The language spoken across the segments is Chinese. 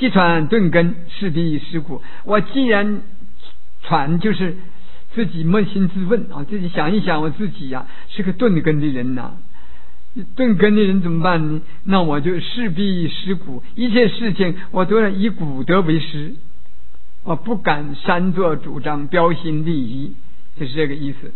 既传顿根，势必失骨。我既然传，就是自己扪心自问啊，自己想一想，我自己呀是个顿根的人呐。顿根的人怎么办呢？那我就势必失骨，一切事情我都要以骨德为师，我不敢擅作主张，标新立异，就是这个意思。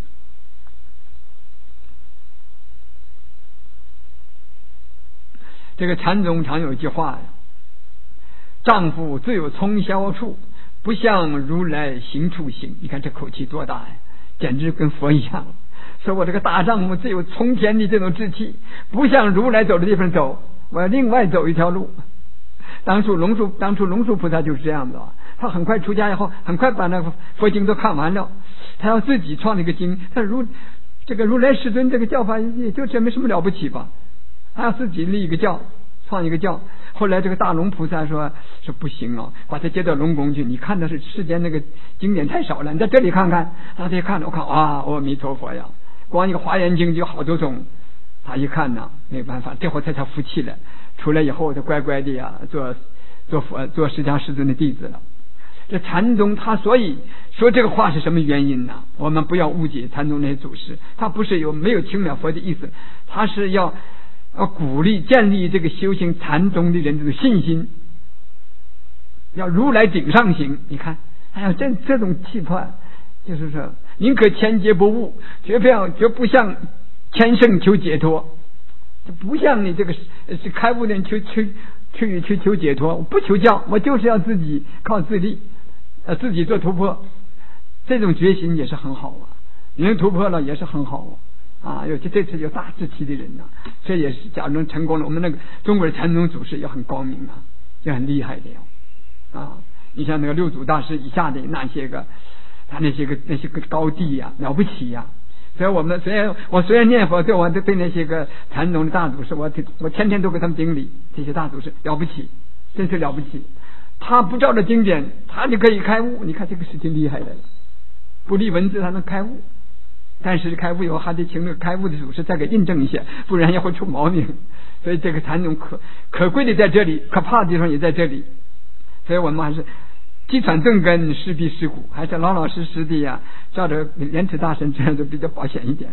这个禅宗常有一句话呀，丈夫自有从小处，不像如来行处行。你看这口气多大呀，简直跟佛一样。说我这个大丈夫自有从前的这种志气，不像如来走的地方走，我要另外走一条路。当初龙树菩萨就是这样的，他很快出家以后，很快把那个佛经都看完了，他要自己创了一个经。他这个如来世尊这个教法也就这没什么了不起吧，他要自己立一个教，创一个教。后来这个大龙菩萨说不行啊，把他接到龙宫去，你看的是世间那个经典太少了，你在这里看看。他一看，我看啊，阿弥陀佛呀，光一个华严经就好多种。他一看呢，没办法，这会才服气了。出来以后，他乖乖的呀，做释迦世尊的弟子了。这禅宗他所以说这个话是什么原因呢？我们不要误解禅宗那些祖师，他不是没有轻藐佛的意思，他是要鼓励建立这个修行禅宗的人这种信心，要如来顶上行。你看，哎呀，这种气魄，就是说宁可千劫不误，绝不向千圣求解脱，就不像你这个是开悟的人去求解脱。我不求教，我就是要自己靠自力，自己做突破。这种决心也是很好啊，能突破了也是很好啊。尤其这次有大志气的人呐，这也是假如能成功了。我们那个中国的禅宗祖师也很高明啊，也很厉害的啊。你像那个六祖大师以下的那些个高地呀，了不起呀。所以我虽然念佛，对我对那些个禅宗的大祖师，我天天都给他们顶礼。这些大祖师了不起，真是了不起。他不照着经典，他就可以开悟。你看这个事情厉害了，不立文字他能开悟，但是开悟以后还得请那个开悟的祖师再给印证一下，不然也会出毛病。所以这个禅宗可贵的在这里，可怕的地方也在这里。所以我们还是既传顿根，势必失骨，还是老老实实的呀，照着莲池大神这样就比较保险一点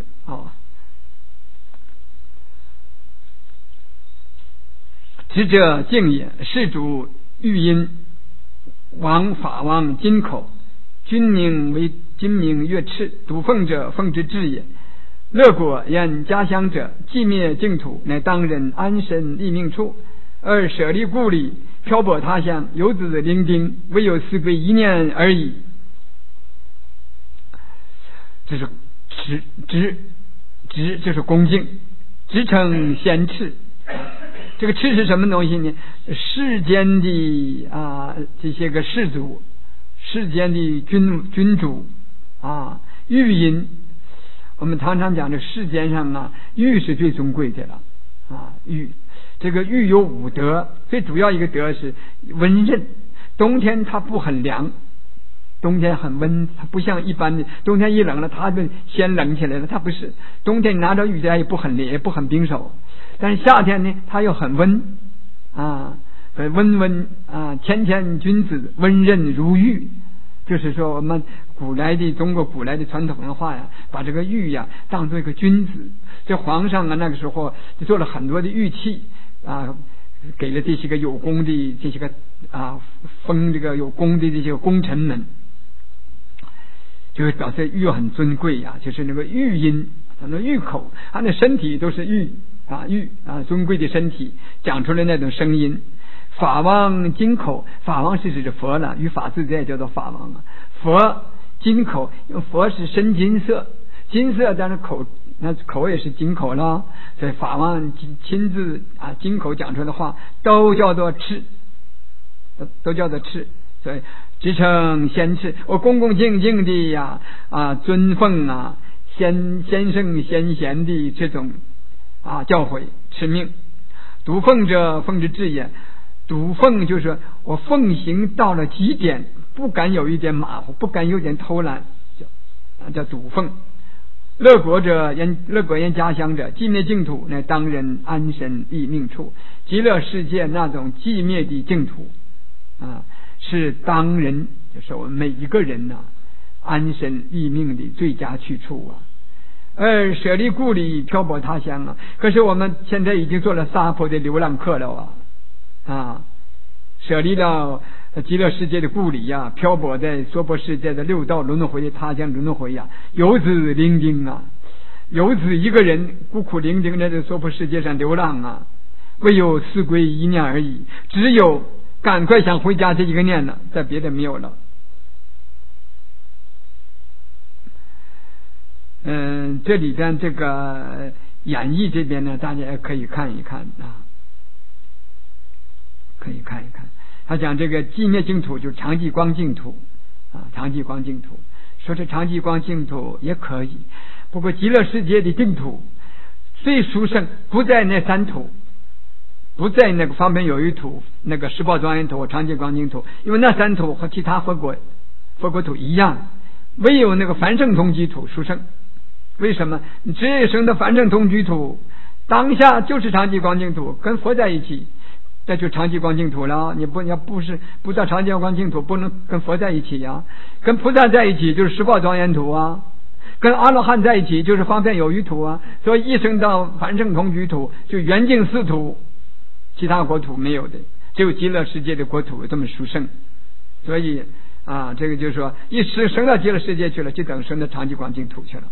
执者敬也，世主玉音，王法王金口，君名为金明月赤，笃奉者奉之至也。乐果言家乡者，寂灭净土，乃当人安身立命处，而舍离故里，漂泊他乡，游子伶仃，唯有思归一念而已。这是直就是恭敬，直称先赤。这个赤是什么东西呢？世间的这些个士族，世间的君主玉音。我们常常讲这世间上玉是最尊贵的了玉。这个玉有五德，最主要一个德是温润。冬天它不很凉，冬天很温，它不像一般的冬天一冷了它就先冷起来了，它不是。冬天拿着玉来也不很烈，也不很冰手。但是夏天呢，它又很温温谦谦君子，温润如玉。就是说我们中国古来的传统文化呀，把这个玉呀当做一个君子。这皇上那个时候就做了很多的玉器给了这些个有功的这些个封这个有功的这些个功臣们，就是表示玉很尊贵呀，就是那个玉音，那玉口，他的身体都是玉尊贵的身体讲出来那种声音。法王金口，法王是指佛了，与法自在叫做法王佛金口，佛是深金色，金色但是那口也是金口了，所以法王亲自金口讲出来的话都叫做赤，所以直称先赤。我恭恭敬敬的尊奉先圣先贤的这种教诲持命。笃奉者奉之至也。笃奉就是我奉行到了极点，不敢有一点马虎，不敢有点偷懒，叫笃奉。乐果言家乡者，寂灭净土，乃当人安身立命处。极乐世界那种寂灭的净土是当人，就是我们每一个人安身立命的最佳去处而舍离故里漂泊他乡可是我们现在已经做了撒婆的流浪客了舍离了极乐世界的故里漂泊在娑婆世界的六道轮回他乡轮回游子伶仃游子一个人孤苦伶仃在这娑婆世界上流浪唯有思归一念而已，只有赶快想回家这一个念了，再别的没有了。这里边这个演绎这边呢，大家也可以看一看可以看一看。他讲这个寂灭净土就是常寂光净土常寂光净土，说是常寂光净土也可以，不过极乐世界的净土最殊胜不在那三土，不在那个方便有余土、那个十宝庄严土、常寂光净土，因为那三土和其他佛国土一样，唯有那个凡圣同居土殊胜。为什么？你这一生的凡圣同居土当下就是常寂光净土，跟佛在一起，那就常寂光净土了。你不是不到常寂光净土，不能跟佛在一起跟菩萨在一起就是十宝庄严土跟阿罗汉在一起就是方便有余土所以一生到凡圣同居土就圆净四土，其他国土没有的，只有极乐世界的国土这么殊胜。所以这个就是说一时升到极乐世界去了，就等升到常寂光净土去了。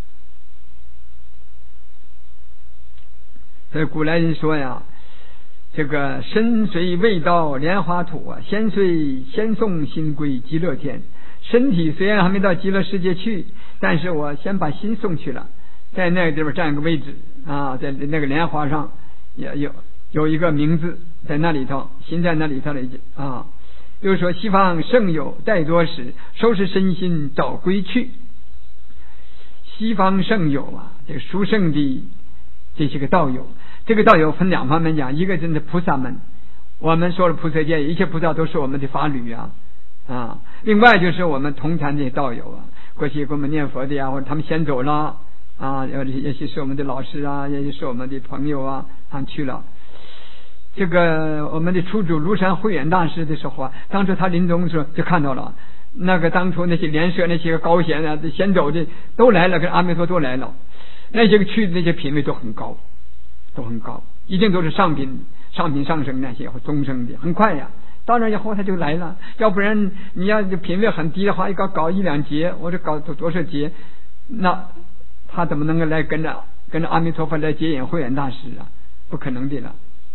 所以古来人说这个身虽未到莲花土先送心归极乐天。身体虽然还没到极乐世界去，但是我先把心送去了，在那个地方占个位置在那个莲花上也有一个名字在那里头，心在那里头了又说西方圣友待多时，收拾身心早归去。西方圣友这个殊胜的这些个道友，这个道友分两方面讲，一个真的菩萨们，我们说了菩萨界一切菩萨都是我们的法侣另外就是我们同参的道友过去给我们念佛的或者他们先走了也许是我们的老师也许是我们的朋友他们去了。这个我们的初主庐山慧远大师的时候当初他临终的时候就看到了，那个当初那些莲社那些个高贤先走的都来了，跟阿弥陀都来了，那些个去的那些品位都很高，一定都是上品上升那些和中升的，很快当然以后他就来了，要不然你要品位很低的话，搞一两节或者搞多少节，那他怎么能够来跟着阿弥陀佛来接引慧远大师不可能的了。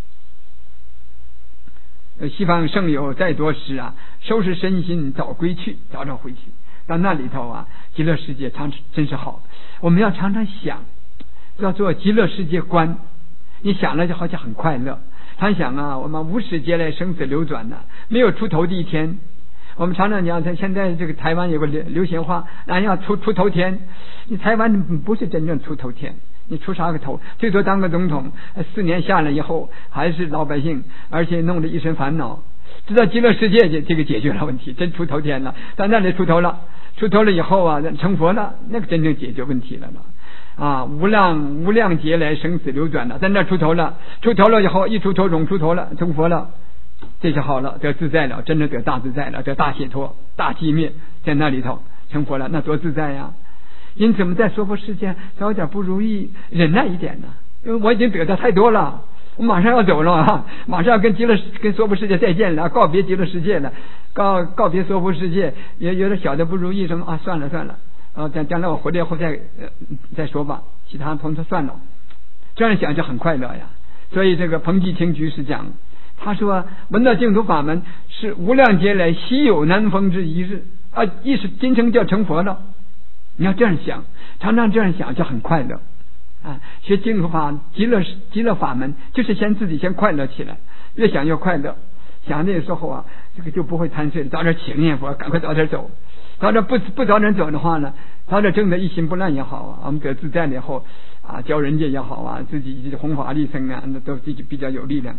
西方圣友再多时收拾身心早归去，早回去到那里头极乐世界真是好。我们要常常想，要做极乐世界观，你想了就好像很快乐。常想我们无始劫来生死流转没有出头的一天。我们常常讲，现在这个台湾有个流行话，要出头天。你台湾不是真正出头天，你出啥个头？最多当个总统，4年下来以后还是老百姓，而且弄得一身烦恼。直到极乐世界这个解决了问题，真出头天了。到那里出头了以后成佛了，那个真正解决问题了无量劫来生死流转了，在那出头了以后，一出头涌出头了，成佛了，这就好了，得自在了，真的得大自在了，得大解脱大寂灭，在那里头成佛了，那多自在因此我们在娑婆世界找点不如意忍耐一点因为我已经得的太多了，我马上要走了马上要跟娑婆世界再见了，告别极乐世界了，告别娑婆世界，也有点小的不如意什么算了将来我回来以后再说吧，其他朋友算了，这样想就很快乐所以这个彭济清居士讲，他说闻到净土法门是无量劫来稀有难逢之一日一时今生就要成佛了。你要这样想，常常这样想就很快乐学净土法极乐法门就是自己先快乐起来，越想越快乐，想那时候这个就不会贪睡，早点起念佛，赶快早点走，早点不早点走的话呢，早点证得一心不乱也好我们得自在了以后教人家也好自己弘法利生那都自己比较有力量。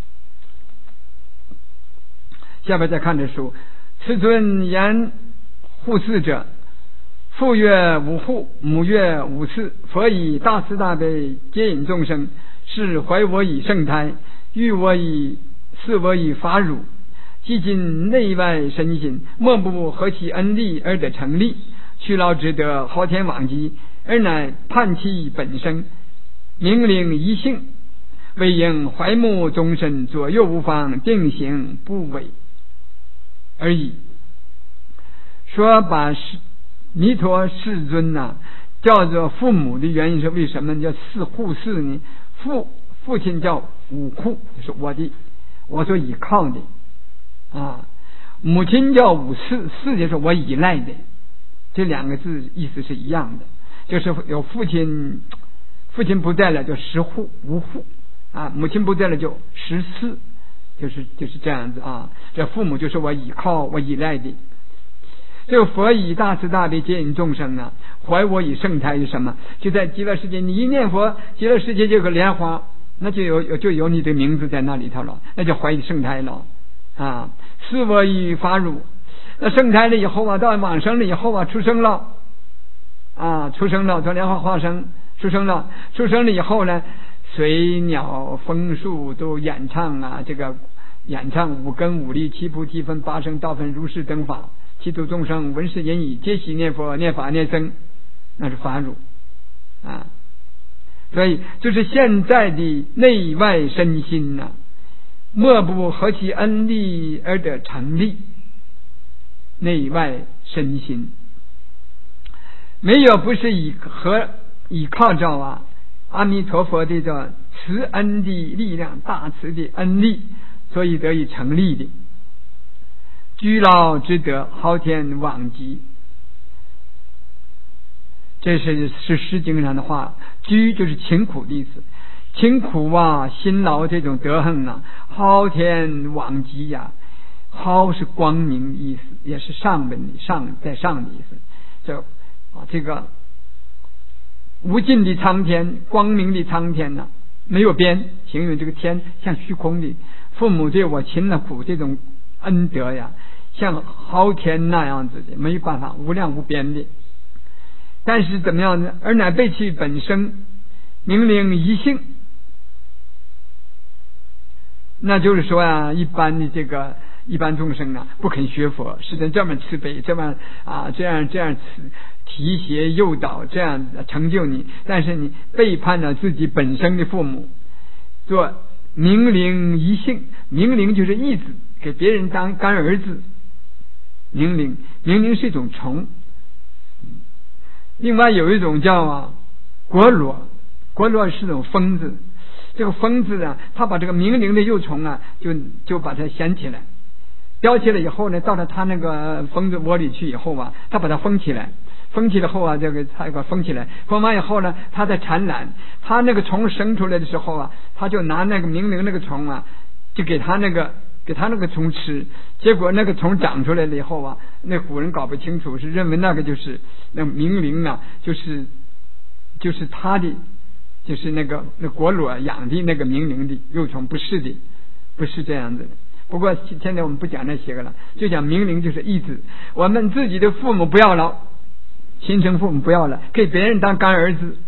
下边再看这书，此尊言护赐者，父曰五护，母曰五赐，佛以大慈大悲接引众生，是怀我以圣胎，育我以赐我以法乳， 既尽内外身心，莫不合其恩力而得成立。去劳之德，昊天罔极，而乃判其本生，明灵一性，为应怀目终身，左右无方，定行不违而已。说把弥陀世尊叫做父母的原因是为什么叫护世呢？父亲叫吾护，就是我所依靠的母亲叫吾事，事就是我依赖的，这两个字意思是一样的，就是有父亲不在了就十护无护母亲不在了就十事，就是这样子这父母就是我依靠我依赖的。这个佛以大慈大悲接引众生怀我以圣胎是什么？就在极乐世界，你一念佛，极乐世界就有个莲花，那就有你的名字在那里头了，那就怀以圣胎了是我以法乳。那圣胎了以后到往生了以后出生了从莲花化生出生了以后呢，水鸟风树都演唱这个演唱五根五力七菩提分八圣道分如是等法，其度众生闻是言语，皆悉念佛念法念僧，那是法乳所以就是现在的内外身心莫不合其恩力而得成立。内外身心没有不是依靠着阿弥陀佛的这慈恩的力量，大慈的恩力，所以得以成立的。居劳之德，昊天罔极，这是诗经上的话。居就是勤苦的意思，勤苦辛劳这种德行昊天罔极昊是光明的意思，也是上本的在上的意思。这个无尽的苍天，光明的苍天没有边，形容这个天像虚空的。父母对我勤了苦，这种恩德像昊天那样子的，没有办法无量无边的。但是怎么样呢？而乃被其本生，明灵一性。那就是说一般众生不肯学佛，是这么慈悲，这样提携诱导，这样成就你，但是你背叛了自己本生的父母，做明灵一性。明灵就是义子，给别人当干儿子。明灵是一种虫。另外有一种叫蝈蝈是种疯子。这个疯子他把这个明灵的幼虫就把它衔起来，叼起来以后呢，到了他那个疯子窝里去以后他把它封起来后这个他给封起来，封完以后呢，他再产卵。他那个虫生出来的时候他就拿那个明灵那个虫就给他那个虫吃。结果那个虫长出来了以后那古人搞不清楚，是认为那个就是那明灵就是他的，就是那蝈蝈养的那个明灵的幼虫，不是这样子的。不过现在我们不讲那些个了，就讲明灵就是义子。我们自己的父母不要了，亲生父母不要了，给别人当干儿子，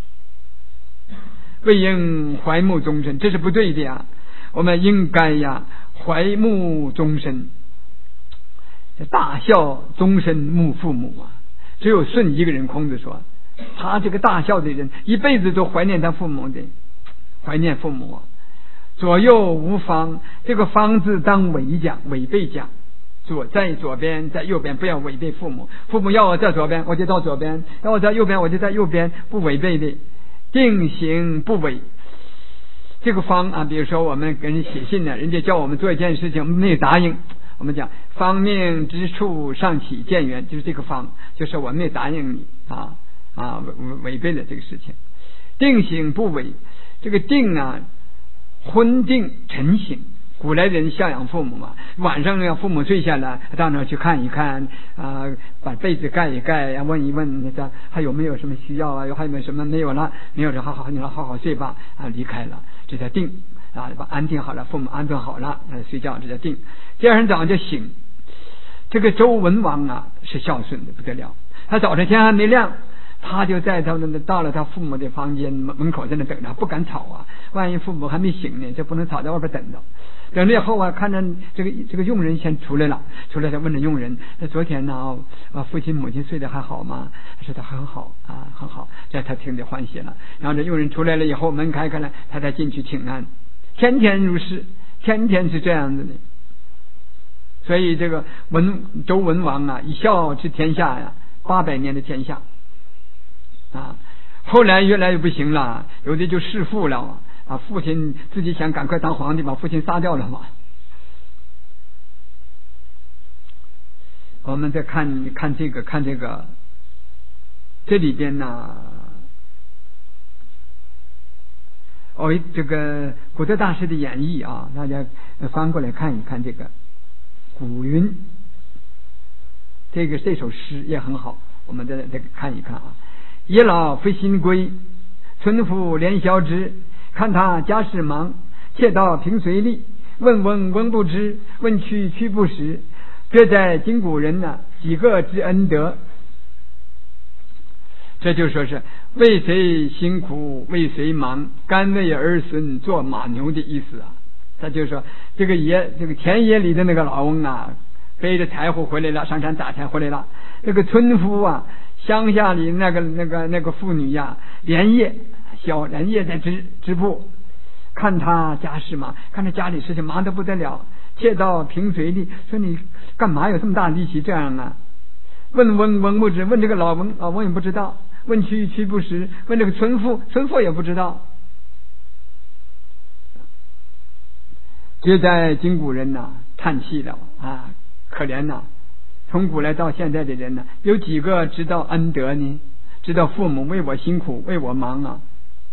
为应怀目终身，这是不对的我们应该怀目终身，大孝终身慕父母只有舜一个人，孔子说他这个大孝的人一辈子都怀念他父母的，怀念父母左右无方，这个方字当违背讲，在左边在右边，不要违背父母。父母要我在左边我就到左边，要我在右边我就在右边，不违背的，定行不违。这个方比如说我们给人写信人家叫我们做一件事情，我们没有答应，我们讲方命之处尚起见缘，就是这个方，就是我没有答应你违背了这个事情。定行不违，这个定昏定晨醒。古来人孝养父母晚上让父母睡下来，到那去看一看把被子盖一盖问一问还有没有什么需要还有没有什么没有了，没有了，好好睡吧离开了，这叫定把安定好了，父母安顿好了睡觉，这叫定。第二天早上就醒。这个周文王是孝顺的不得了，他早晨天还没亮，他就在到了他父母的房间门口在那等着，不敢吵万一父母还没醒呢，就不能吵在外边等着。 等了以后啊，看着这个佣人先出来了，出来他问着佣人：“昨天呢，父亲母亲睡得还好吗？”他说：“他很好啊，很好。”这他听得欢喜了。然后这佣人出来了以后，门开开了，他才进去请安。天天如是，天天是这样子的。所以这个周文王啊，以孝治天下呀，800年的天下啊。后来越来越不行了，有的就弑父了啊，父亲自己想赶快当皇帝，把父亲杀掉了嘛。我们再看这个，这里边呢，这个古德大师的演绎啊，大家翻过来看一看这个古云，这首诗也很好，我们再看一看啊。野老夫心归，村妇怜小之。看他家事忙，妾道平随力。问不知，问去不识。这在今古人呢，几个之恩德。这就说是为谁辛苦为谁忙，甘为儿孙做马牛的意思啊。他就说这个田野里的那个老翁啊，背着柴火回来了，上山打柴回来了。这个村夫啊，乡下里那个妇女呀，连夜在织布，看他家事嘛，看他家里事情忙得不得了。妾道平随力，说你干嘛有这么大力气这样啊？问不知，问这个老翁也不知道。问去不识，问这个村妇也不知道。这在今古人呐，叹气了啊，可怜呐！从古来到现在的人呢，有几个知道恩德呢？知道父母为我辛苦，为我忙啊！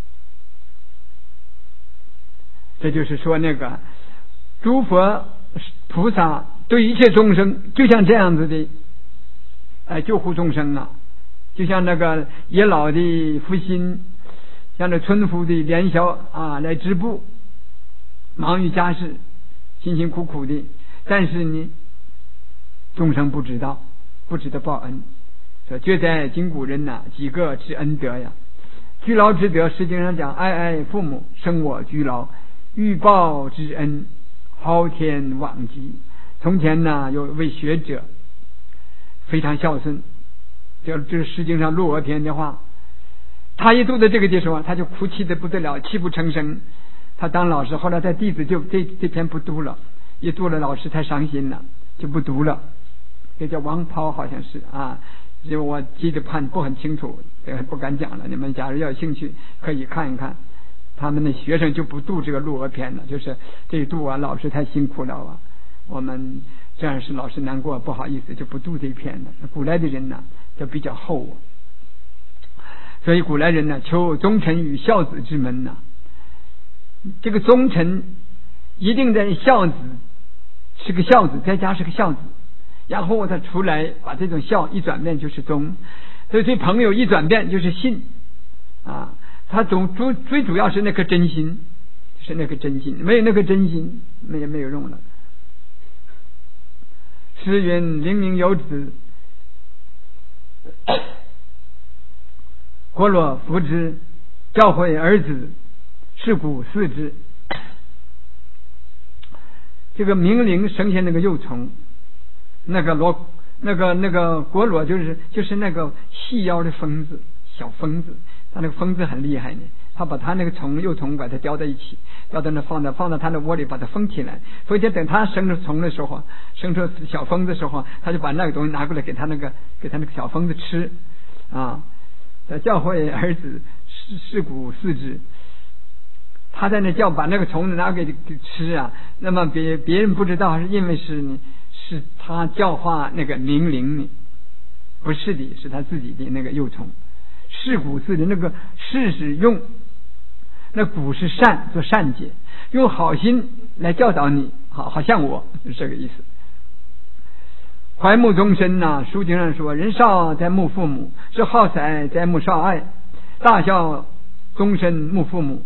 这就是说，那个诸佛菩萨对一切众生，就像这样子的，救护众生啊！就像那个野老的夫心，像这村妇的怜小啊，来织布，忙于家事，辛辛苦苦的。但是呢，众生不知道报恩。说绝在今古人呐，几个之恩德呀。居劳之德，实际上讲爱父母，生我居劳，欲报之恩，昊天罔极。从前呢，有一位学者非常孝顺，这是诗经上《鹿娥篇》的话。他一读到这个的时候，他就哭泣的不得了，泣不成声。他当老师，后来他弟子就这篇不读了，一读了老师太伤心了，就不读了。这叫王抛，好像是啊，因为我记得不很清楚，不敢讲了。你们假如要有兴趣，可以看一看。他们的学生就不读这个《鹿娥篇》了，就是这一读啊，老师太辛苦了啊，我们这样是老师难过，不好意思，就不读这一篇了。古来的人呢，就比较厚啊。所以古来人呢，求忠臣与孝子之门呐。这个忠臣一定在孝子，是个孝子，在家是个孝子，然后他出来把这种孝一转变就是忠，所以对朋友一转变就是信啊。他最主要是那颗真心，是那颗真心，没有那颗真心，没有用了。诗云：灵明有子，国若服之，教诲儿子，是古四之。这个冥灵生下那个幼虫，那个蝈蝈就是那个细腰的疯子，小疯子。他那个疯子很厉害呢，他把他那个幼虫把它叼在一起，叼在那放到他的窝里，把它封起来。所以等他生出虫的时候，生出小疯子的时候，他就把那个东西拿过来给他那个小疯子吃啊。教诲儿子，是古四之。他在那把那个虫子拿给吃啊，那么别人不知道，是因为是他教化那个冥灵呢，不是的，是他自己的那个幼虫。是古四之，那个是用，那古是善，做善解，用好心来教导你，好像我是这个意思。怀慕终身呐，书经上说，人少在慕父母，是好才在慕少爱，大孝终身慕父母。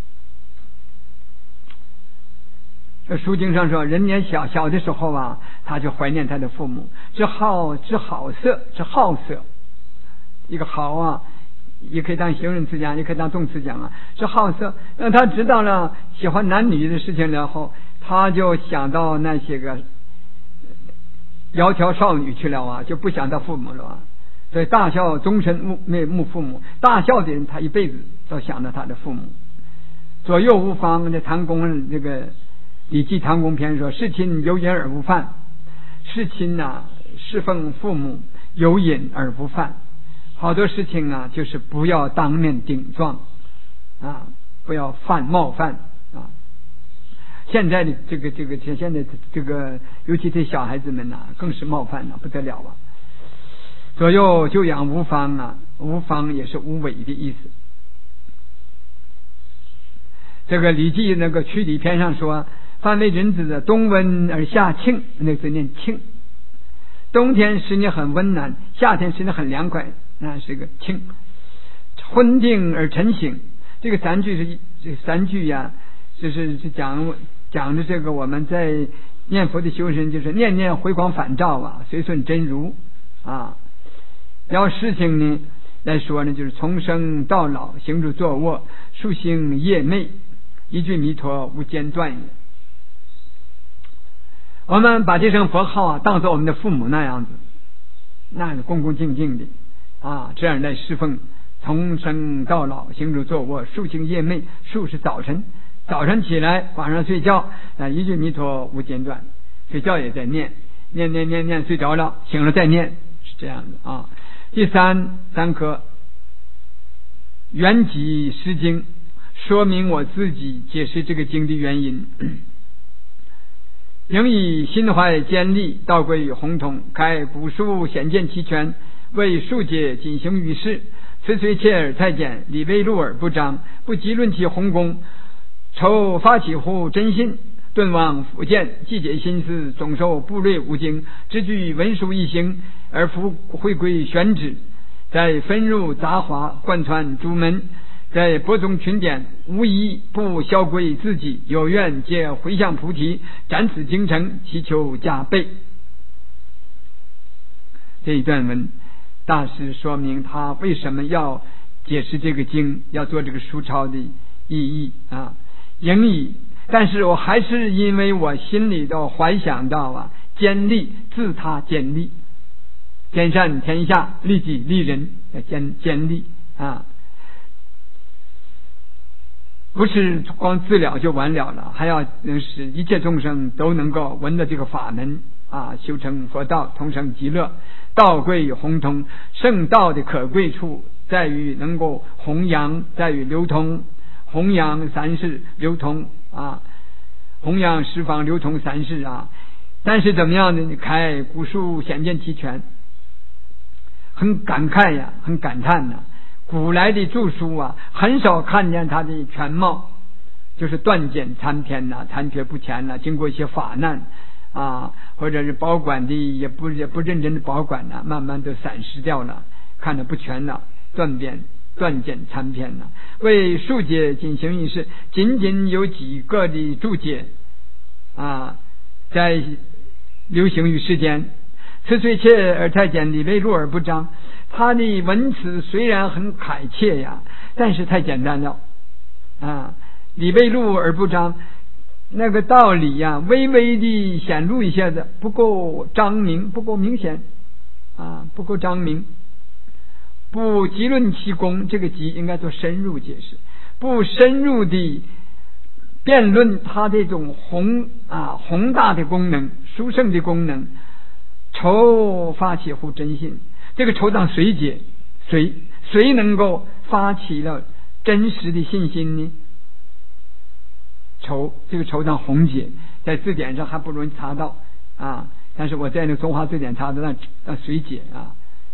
这书经上说，人年小的时候啊，他就怀念他的父母，知好色，知好色。一个好啊，也可以当形容词讲，也可以当动词讲啊。是好色，让他知道了喜欢男女的事情，然后他就想到那些个窈窕少女去了啊，就不想到父母了啊。所以大孝终身慕父母，大孝的人他一辈子都想着他的父母。左右无方的唐公这个《礼记·唐公篇》说：“事亲有隐而不犯。”事亲呐，侍奉父母有隐而不犯。好多事情啊，就是不要当面顶撞啊，不要冒犯啊。现在的现在这个，尤其对小孩子们呐，更是冒犯了不得了啊。左右就养无方啊，无方也是无为的意思。这个《礼记》那个曲礼篇上说：“凡为人子的，冬温而夏庆。”那个字念庆。冬天使你很温暖，夏天使你很凉快，那是个庆。昏定而晨醒，这个三句呀，就是讲的这个我们在念佛的修身，就是念念回光返照啊，随顺真如啊。要事情呢来说呢，就是从生到老，行住坐卧，夙兴夜寐，一句弥陀无间断也。我们把这声佛号啊当作我们的父母那样子，那恭恭敬敬的啊，这样来侍奉，从生到老，行住坐卧，夙兴夜寐。夙是早晨起来，晚上睡觉啊，一句弥陀无间断，睡觉也在念，睡着了，醒了再念，是这样的啊。第三课缘起释经，说明我自己解释这个经的原因。应以心怀坚立，道归宏通，开古书显见其全，为庶解谨行于世。此虽切而太简，理为露而不彰，不及论其宏功，愁发起乎真心。顿望复见，既解心思，总受部类无经，只具文书一行，而复回归玄旨，在分入杂华，贯穿诸门，在播种群典，无疑不消归自己，有愿皆回向菩提，展此精诚，祈求加倍。这一段文大师说明他为什么要解释这个经，要做这个书抄的意义啊。应以，但是我还是因为我心里头怀想到啊，坚立，自他坚立，兼善天下，利己利人，坚立啊，不是光自了就完了，还要使一切众生都能够闻到这个法门啊，修成佛道，同生极乐。道贵宏通，圣道的可贵处在于能够弘扬，在于流通，弘扬三世流通啊，弘扬十方流通三世啊。但是怎么样呢？开古书显见其全，很感慨呀，很感叹呐。古来的著书啊，很少看见它的全貌，就是断简参篇呐，残缺不全呐，经过一些法难啊，或者是保管的也不认真的保管呐，慢慢都散失掉了，看得不全了，断简参篇呐。为庶解谨行于世，仅仅有几个的注解啊，在流行于世间。此虽切而太简，理为露而不彰。他的文词虽然很恳切呀，但是太简单了啊，理为露而不彰，那个道理呀，微微的显露一下子，不够彰明，不够明显啊，不够彰明。不极论其功，这个极应该做深入解释，不深入的辩论它这种宏大的功能，殊胜的功能。愁发起乎真心，这个愁当谁解？谁能够发起了真实的信心呢？愁，这个愁当宏解，在字典上还不容易查到啊，但是我在那中华字典查的那谁解啊？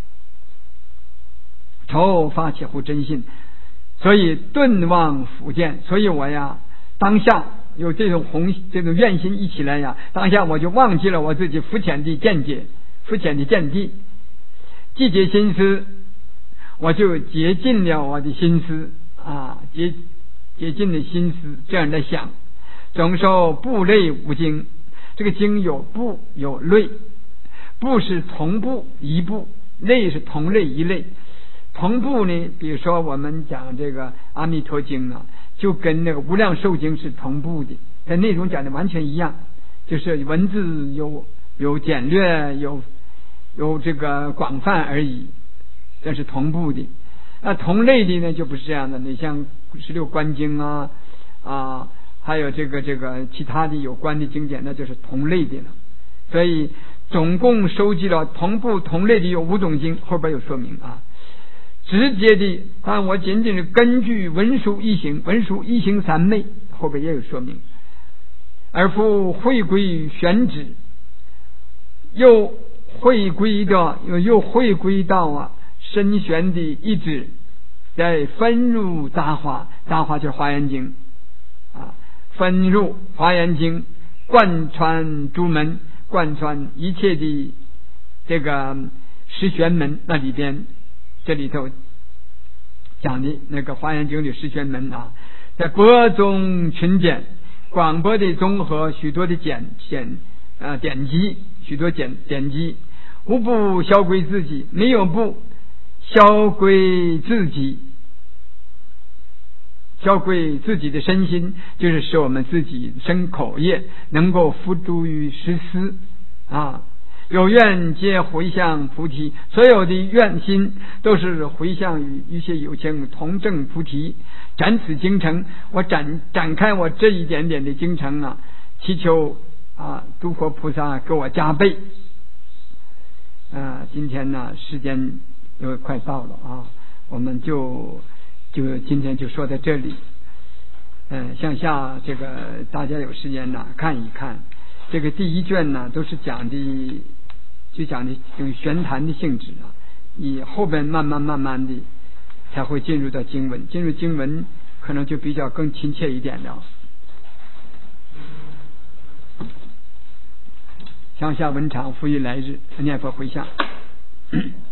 愁发起乎真心，所以顿忘复见，所以我呀当下有这种愿心一起来呀，当下我就忘记了我自己肤浅的见解，肤浅的见地，既竭心思，我就竭尽了我的心思啊，竭尽了心思，这样的想，总受部类无经。这个经有部有类，部是同部一部，类是同类一类。同部呢，比如说我们讲这个阿弥陀经啊，就跟那个无量寿经是同步的但内容讲的完全一样，就是文字有简略，有这个广泛而已，这是同步的。那同类的呢就不是这样的，你像16观经啊，还有这个其他的有关的经典，那就是同类的了。所以总共收集了同步同类的有5种经，后边有说明啊。直接的，但我仅仅是根据文殊一行3昧，后边也有说明。而复回归选址，又回归到深玄的意志，再分入大华就是华严经啊，分入华严经，贯穿诸门，贯穿一切的这个十玄门。那里边这里头讲的那个华严经的十玄门啊，在博中群简，广博的综合许多的典籍，许多典籍，无不销归自己，没有不销归自己。销归自己的身心，就是使我们自己身口业能够付诸于实施啊。有愿皆回向菩提，所有的愿心都是回向于一切有情同证菩提。展此精诚，我展开我这一点点的精诚啊，祈求诸佛菩萨给我加倍。今天呢时间又快到了啊，我们就今天就说到这里。向下这个大家有时间呢看一看，这个第1卷呢都是讲的这种玄谈的性质啊，以后边慢慢的才会进入到经文，进入经文可能就比较更亲切一点了。向下文长，复以来日，念佛回向。